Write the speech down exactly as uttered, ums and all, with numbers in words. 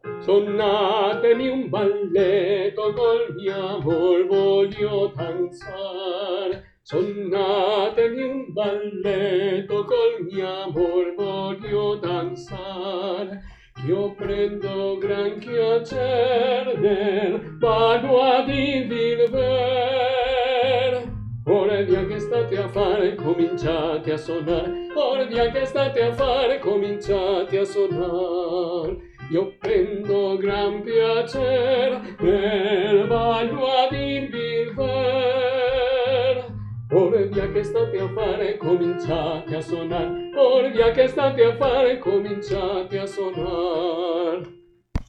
Sonatemi un balletto, col mio amor voglio danzar. Sonatemi un balletto, col mio amor voglio danzar. Io prendo gran piacer nel ballo ad invilver. Ora via che state a fare, cominciate a suonare. Ora via che state a fare, cominciate a suonare. Io prendo gran piacer nel ballo ad invilver. Ora via che state a fare, cominciate a suonare. Ora via che state a fare, cominciate a suonare.